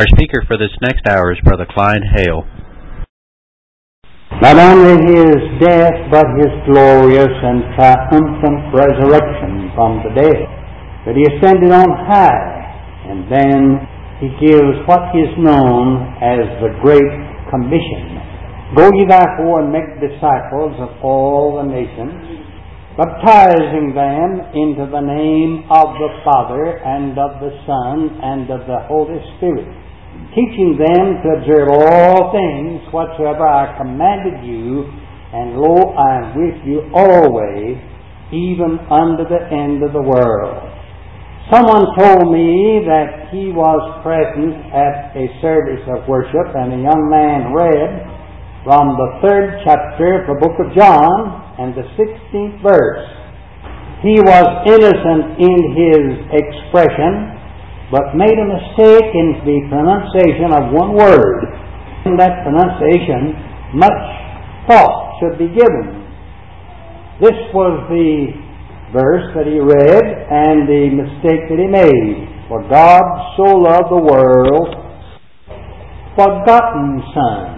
Our speaker for this next hour is Brother Clyde Hale. Not only His death, but His glorious and triumphant resurrection from the dead. That He ascended on high, and then He gives what is known as the Great Commission. Go ye therefore and make disciples of all the nations, baptizing them into the name of the Father, and of the Son, and of the Holy Spirit, teaching them to observe all things whatsoever I commanded you, and lo, I am with you always, even unto the end of the world. Someone told me that he was present at a service of worship, and a young man read from the 3rd chapter of the book of John, and the 16th verse. He was innocent in his expression, but made a mistake in the pronunciation of one word. In that pronunciation, much thought should be given. This was the verse that he read, and the mistake that he made. For God so loved the world, forgotten Son.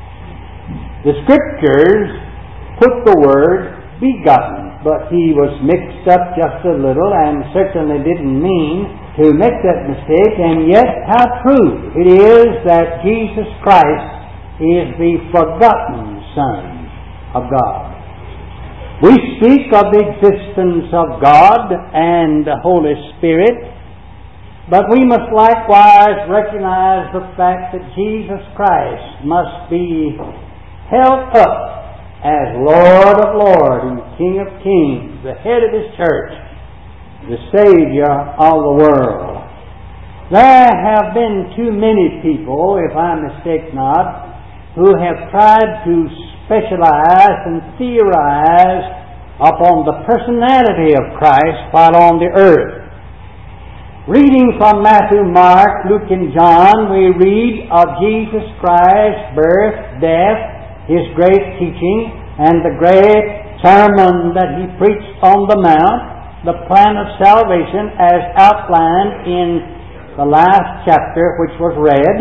The Scriptures put the word begotten, but he was mixed up just a little and certainly didn't mean to make that mistake, and yet how true it is that Jesus Christ is the forgotten Son of God. We speak of the existence of God and the Holy Spirit, but we must likewise recognize the fact that Jesus Christ must be held up as Lord of Lords and King of Kings, the head of His church, the Savior of the world. There have been too many people, if I mistake not, who have tried to specialize and theorize upon the personality of Christ while on the earth. Reading from Matthew, Mark, Luke, and John, we read of Jesus Christ's birth, death, His great teaching, and the great sermon that He preached on the Mount, the plan of salvation as outlined in the last chapter which was read.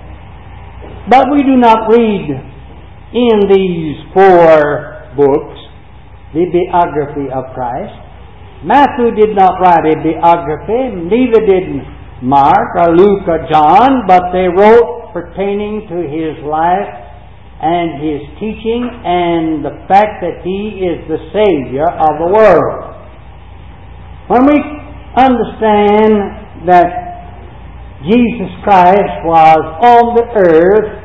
But we do not read in these 4 books the biography of Christ. Matthew did not write a biography, neither did Mark or Luke or John, but they wrote pertaining to His life and His teaching and the fact that He is the Savior of the world. When we understand that Jesus Christ was on the earth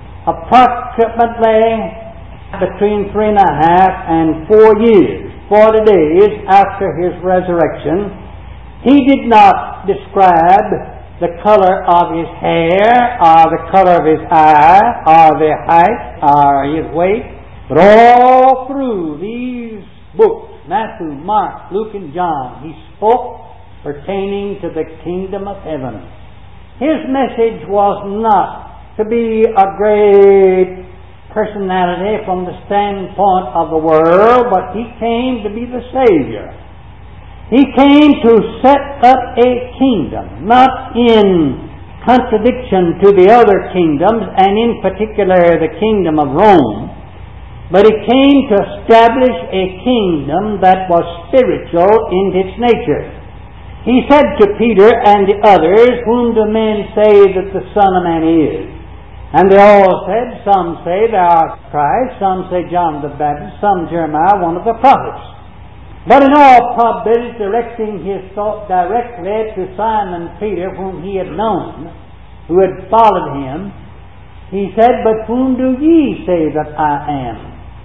approximately between 3.5 and 4 years, 40 days after His resurrection, He did not describe the color of His hair, or the color of His eye, or the height, or His weight. But all through these books, Matthew, Mark, Luke, and John, He spoke pertaining to the kingdom of heaven. His message was not to be a great personality from the standpoint of the world, but He came to be the Savior. He came to set up a kingdom, not in contradiction to the other kingdoms, and in particular the kingdom of Rome, but He came to establish a kingdom that was spiritual in its nature. He said to Peter and the others, "Whom do men say that the Son of Man is?" And they all said, some say thou art Christ, some say John the Baptist, some Jeremiah, one of the prophets. But in all probability, directing His thought directly to Simon Peter, whom He had known, who had followed Him, He said, "But whom do ye say that I am?"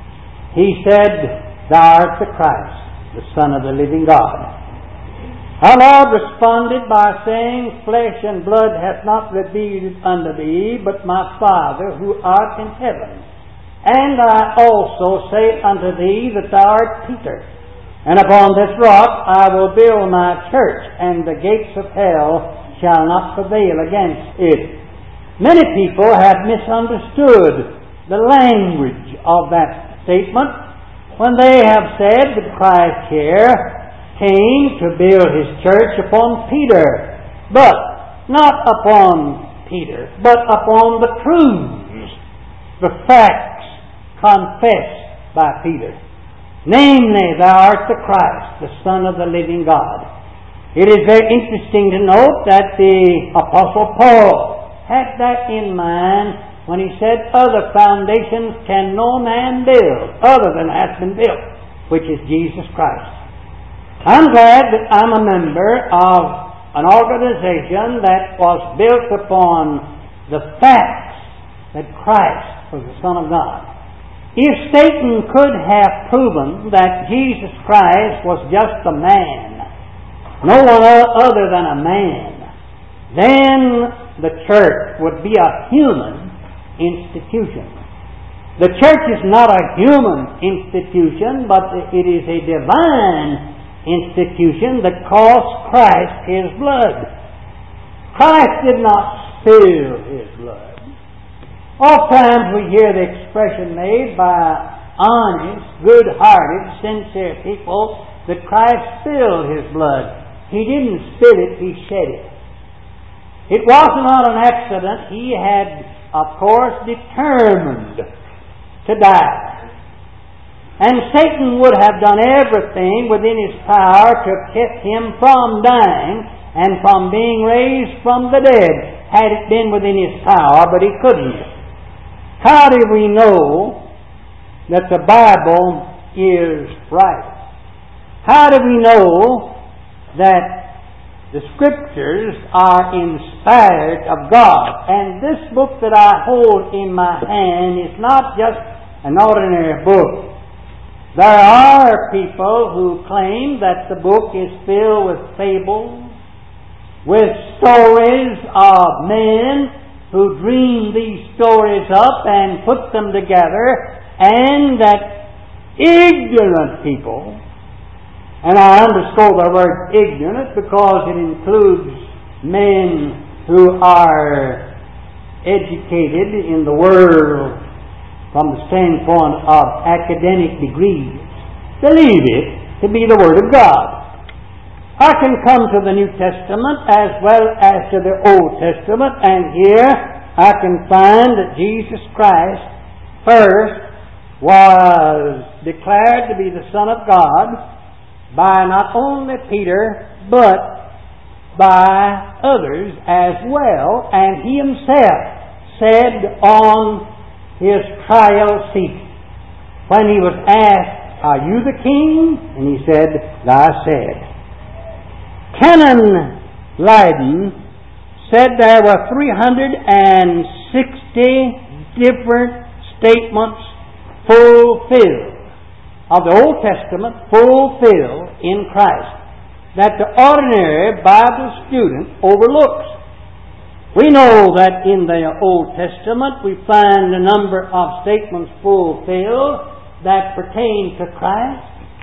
He said, "Thou art the Christ, the Son of the living God." Our Lord responded by saying, "Flesh and blood hath not revealed unto thee, but my Father who art in heaven. And I also say unto thee that thou art Peter, and upon this rock I will build my church, and the gates of hell shall not prevail against it." Many people have misunderstood the language of that statement when they have said that Christ here came to build His church upon Peter, but not upon Peter, but upon the truths, the facts confessed by Peter. Namely, thou art the Christ, the Son of the living God. It is very interesting to note that the Apostle Paul had that in mind when he said, other foundations can no man build other than has been built, which is Jesus Christ. I'm glad that I'm a member of an organization that was built upon the facts that Christ was the Son of God. If Satan could have proven that Jesus Christ was just a man, no one other than a man, then the church would be a human institution. The church is not a human institution, but it is a divine institution that cost Christ His blood. Christ did not spill His blood. Oftentimes we hear the expression made by honest, good-hearted, sincere people that Christ spilled His blood. He didn't spill it, He shed it. It was not an accident. He had, of course, determined to die. And Satan would have done everything within his power to keep him from dying and from being raised from the dead, had it been within his power, but he couldn't. How do we know that the Bible is right? How do we know that the Scriptures are inspired of God? And this book that I hold in my hand is not just an ordinary book. There are people who claim that the book is filled with fables, with stories of men who dream these stories up and put them together, and that ignorant people, and I underscore the word ignorant because it includes men who are educated in the world from the standpoint of academic degrees, believe it to be the Word of God. I can come to the New Testament as well as to the Old Testament, and here I can find that Jesus Christ first was declared to be the Son of God by not only Peter, but by others as well. And He Himself said on His trial seat, when He was asked, are you the king? And He said, thou said. Canon Leiden said there were 360 different statements fulfilled of the Old Testament, fulfilled in Christ, that the ordinary Bible student overlooks. We know that in the Old Testament we find a number of statements fulfilled that pertain to Christ.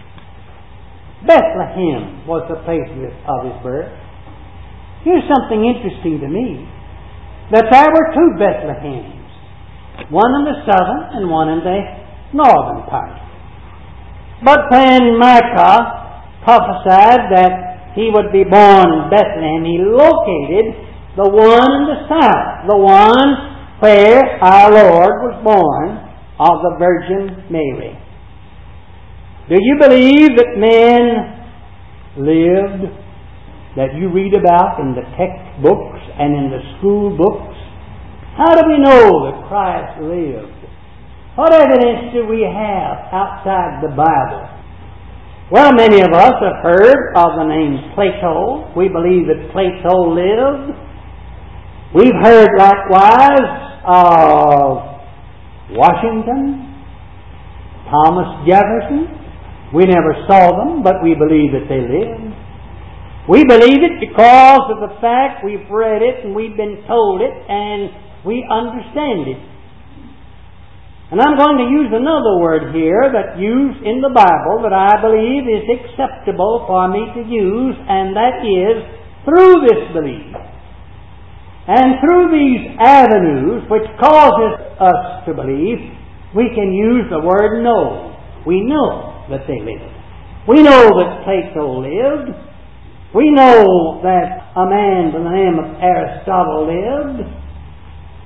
Bethlehem was the place of His birth. Here's something interesting to me, that there were two Bethlehems, one in the southern and one in the northern part. But when Micah prophesied that he would be born in Bethlehem, he located the one in the south, the one where our Lord was born of the Virgin Mary. Do you believe that men lived that you read about in the textbooks and in the school books? How do we know that Christ lived? What evidence do we have outside the Bible? Well, many of us have heard of the name Plato. We believe that Plato lived. We've heard likewise of Washington, Thomas Jefferson. We never saw them, but we believe that they lived. We believe it because of the fact we've read it and we've been told it and we understand it. And I'm going to use another word here that's used in the Bible that I believe is acceptable for me to use, and that is through this belief. And through these avenues which causes us to believe, we can use the word know. We know that they lived. We know that Plato lived. We know that a man by the name of Aristotle lived.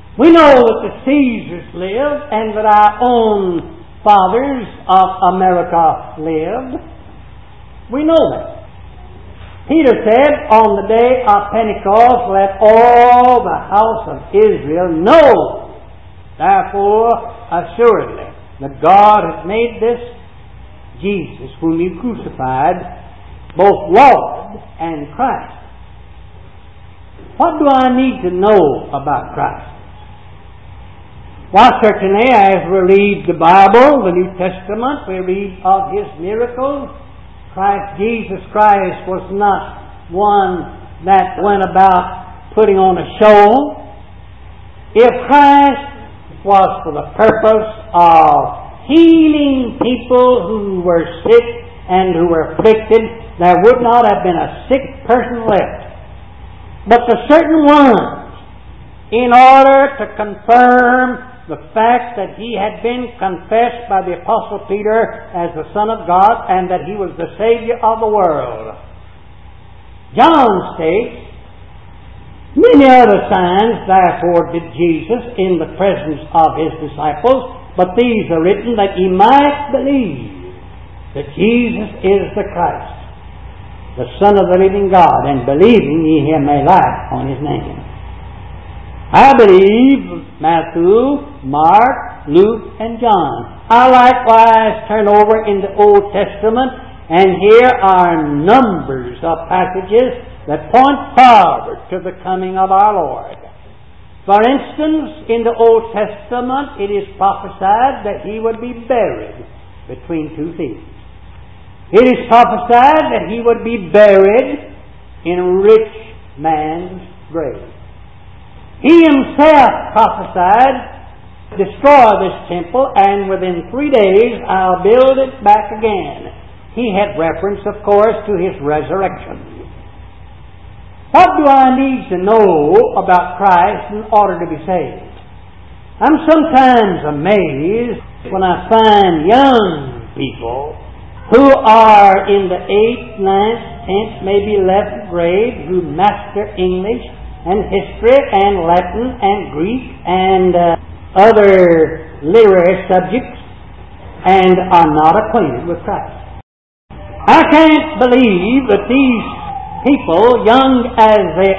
We know that the Caesars lived and that our own fathers of America lived. We know that. Peter said, on the day of Pentecost, let all the house of Israel know, therefore, assuredly, that God hath made this Jesus, whom you crucified, both Lord and Christ. What do I need to know about Christ? Well, certainly, as we read the Bible, the New Testament, we read of His miracles. Jesus Christ was not one that went about putting on a show. If Christ was for the purpose of healing people who were sick and who were afflicted, there would not have been a sick person left. But the certain ones, in order to confirm the fact that He had been confessed by the Apostle Peter as the Son of God and that He was the Savior of the world. John states, many other signs therefore did Jesus in the presence of His disciples, but these are written that ye might believe that Jesus is the Christ, the Son of the living God, and believing ye may life on His name. I believe Matthew, Mark, Luke, and John. I likewise turn over in the Old Testament, and here are numbers of passages that point forward to the coming of our Lord. For instance, in the Old Testament, it is prophesied that He would be buried between two thieves. It is prophesied that He would be buried in a rich man's grave. He Himself prophesied, destroy this temple, and within 3 days I'll build it back again. He had reference, of course, to His resurrection. What do I need to know about Christ in order to be saved? I'm sometimes amazed when I find young people who are in the 8th, 9th, 10th, maybe 11th grade who master English and history and Latin and Greek and other literary subjects and are not acquainted with Christ. I can't believe that these people, young as they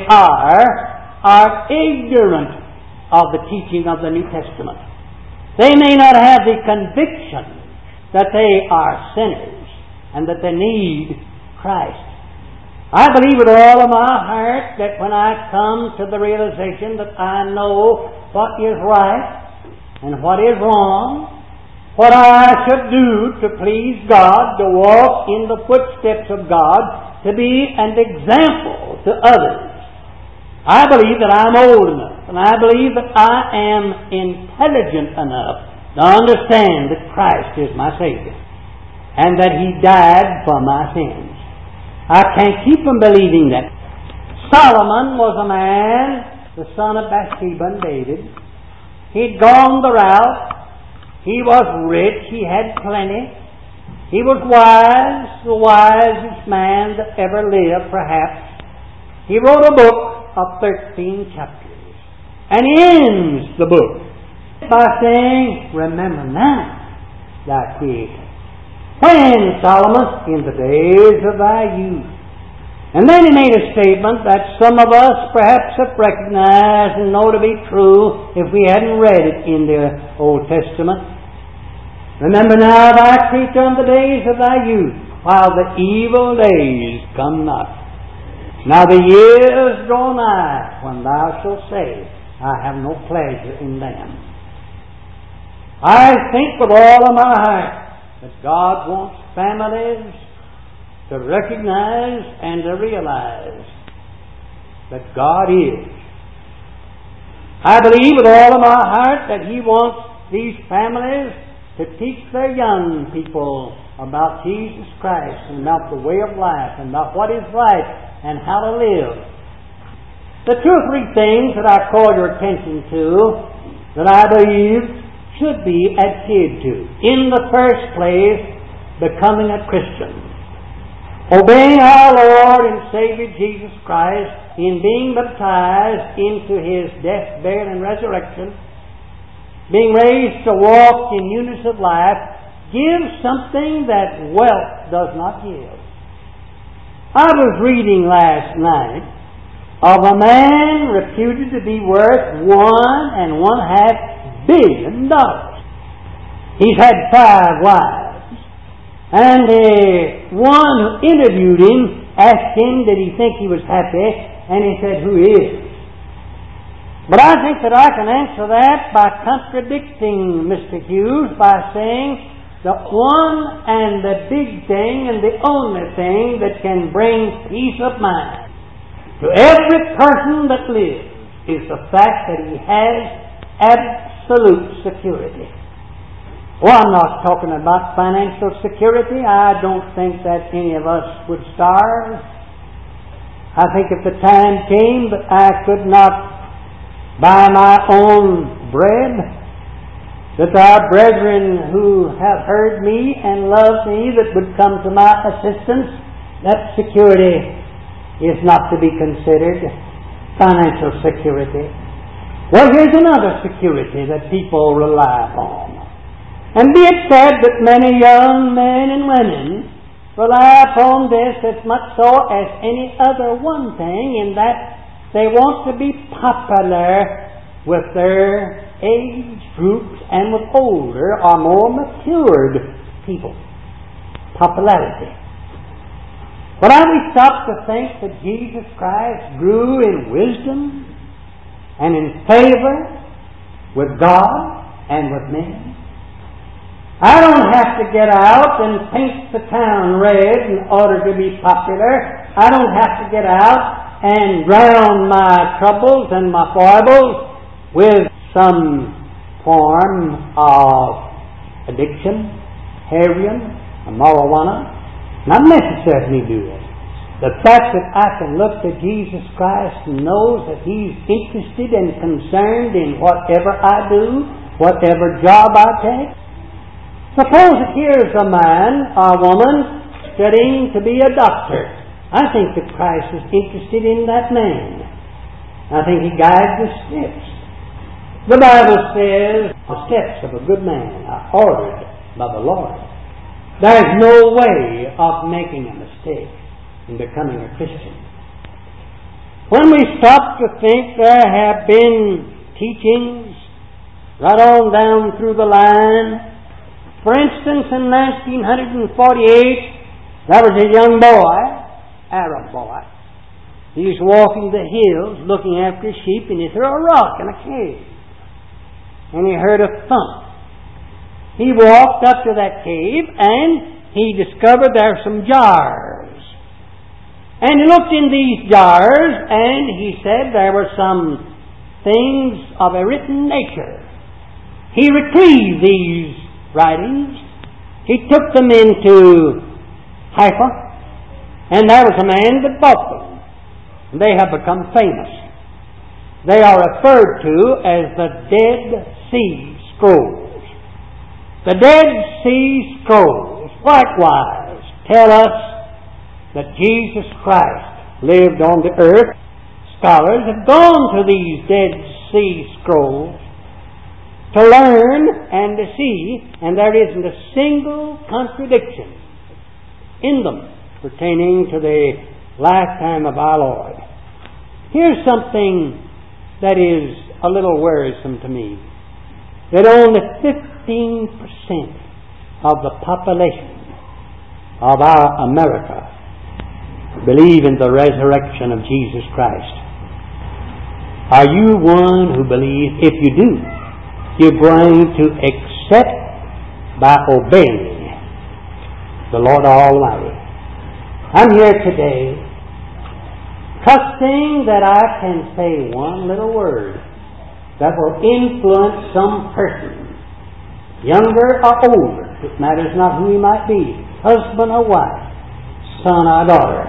are ignorant of the teaching of the New Testament. They may not have the conviction that they are sinners and that they need Christ. I believe with all of my heart that when I come to the realization that I know what is right and what is wrong, what I should do to please God, to walk in the footsteps of God, to be an example to others, I believe that I'm old enough and I believe that I am intelligent enough to understand that Christ is my Savior and that He died for my sins. I can't keep from believing that. Solomon was a man, the son of Bathsheba and David. He'd gone the route. He was rich. He had plenty. He was wise, the wisest man that ever lived, perhaps. He wrote a book of 13 chapters. And he ends the book by saying, remember now thy Creator. When, Solomon? In the days of thy youth. And then he made a statement that some of us perhaps have recognized and know to be true if we hadn't read it in the Old Testament. Remember now thy Creator in the days of thy youth, while the evil days come not. Now the years draw nigh when thou shalt say, I have no pleasure in them. I think with all of my heart that God wants families to recognize and to realize that God is. I believe with all of my heart that He wants these families to teach their young people about Jesus Christ and about the way of life and about what is right and how to live. The 2 or 3 things that I call your attention to that I believe should be adhered to. In the first place, becoming a Christian. obeying our Lord and Savior Jesus Christ in being baptized into His death, burial, and resurrection, being raised to walk in newness of life, gives something that wealth does not give. I was reading last night of a man reputed to be worth $1.5 billion. He's had 5 wives. And one who interviewed him asked him, did he think he was happy? And he said, who is? But I think that I can answer that by contradicting Mr. Hughes by saying the one and the big thing and the only thing that can bring peace of mind to every person that lives is the fact that he has absolute security. Well, I'm not talking about financial security. I don't think that any of us would starve. I think if the time came that I could not buy my own bread, that our brethren who have heard me and love me that would come to my assistance, that security is not to be considered financial security. Well, here's another security that people rely upon. And be it said that many young men and women rely upon this as much so as any other one thing, in that they want to be popular with their age groups and with older or more matured people. Popularity. But have we stopped to think that Jesus Christ grew in wisdom and in favor with God and with men? I don't have to get out and paint the town red in order to be popular. I don't have to get out and drown my troubles and my foibles with some form of addiction, heroin, or marijuana. Not necessary for me to do that. The fact that I can look to Jesus Christ and knows that He's interested and concerned in whatever I do, whatever job I take. Suppose that here's a man or woman studying to be a doctor. I think that Christ is interested in that man. I think He guides His steps. The Bible says the steps of a good man are ordered by the Lord. There's no way of making a mistake in becoming a Christian. When we stop to think, there have been teachings right on down through the line. For instance, in 1948, there was a young boy, Arab boy. He was walking the hills looking after sheep, and he threw a rock in a cave. And he heard a thump. He walked up to that cave, and he discovered there were some jars. And he looked in these jars, and he said there were some things of a written nature. He retrieved these writings. He took them into Haifa, and there was a man that bought them. And they have become famous. They are referred to as the Dead Sea Scrolls. The Dead Sea Scrolls likewise tell us that Jesus Christ lived on the earth. Scholars have gone to these Dead Sea Scrolls to learn and to see, and there isn't a single contradiction in them pertaining to the lifetime of our Lord. Here's something that is a little worrisome to me, that only 15% of the population of our America believe in the resurrection of Jesus Christ. Are you one who believes? If you do, you're going to accept by obeying the Lord Almighty. I'm here today trusting that I can say one little word that will influence some person, younger or older. It matters not who he might be, husband or wife, son or daughter,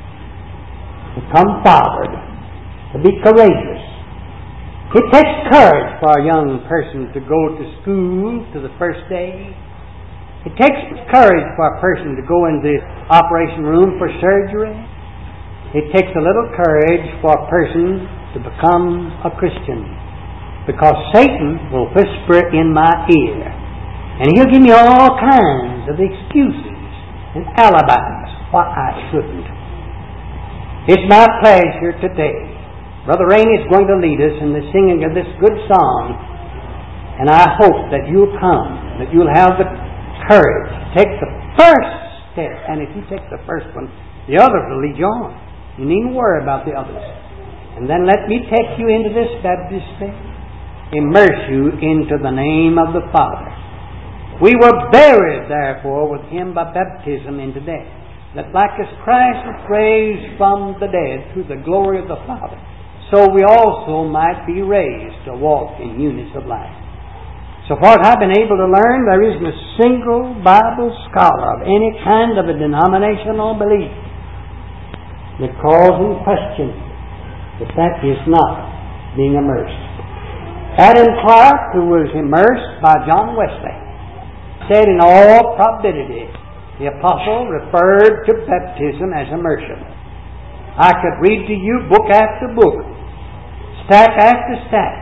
to come forward, to be courageous. It takes courage for a young person to go to school to the first day. It takes courage for a person to go into the operation room for surgery. It takes a little courage for a person to become a Christian. Because Satan will whisper in my ear. And he'll give me all kinds of excuses and alibis why I shouldn't. It's my pleasure today. Brother Rainey is going to lead us in the singing of this good song. And I hope that you'll come, that you'll have the courage to take the first step. And if you take the first one, the others will lead you on. You needn't worry about the others. And then let me take you into this Baptist faith. Immerse you into the name of the Father. We were buried, therefore, with Him by baptism into death, that like as Christ was raised from the dead through the glory of the Father, so we also might be raised to walk in newness of life. So far as I've been able to learn, there isn't a single Bible scholar of any kind of a denominational belief that calls in question that is not being immersed. Adam Clark, who was immersed by John Wesley, said in all probability the apostle referred to baptism as immersion. I could read to you book after book, stack after stack,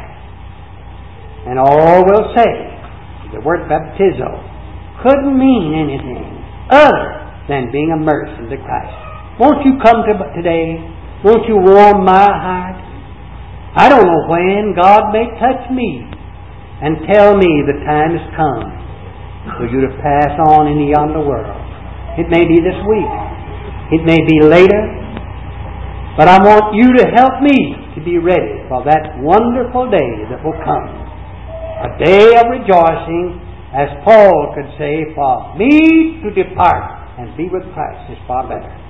and all will say the word baptizo couldn't mean anything other than being immersed into Christ. Won't you come today? Won't you warm my heart? I don't know when God may touch me and tell me the time has come for you to pass on into yonder world. It may be this week. It may be later. But I want you to help me to be ready for that wonderful day that will come. A day of rejoicing, as Paul could say, for me to depart and be with Christ is far better.